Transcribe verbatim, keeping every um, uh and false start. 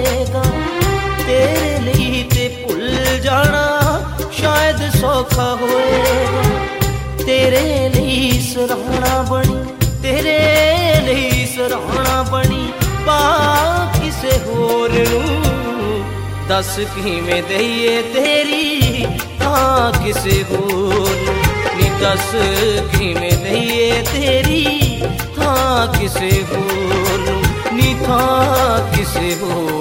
होएगा। तेरे लिए ते भुल जाना शायद सौखा होएगा। तेरे लिए सराहना बनी, तेरे लिए सराहना बनी पा किसे होर नूं। दस किवें दईए तेरी थां किसे होर नूं। नी दस किवें दईए तेरी थां किसे होर नूं। नी थां किसे होर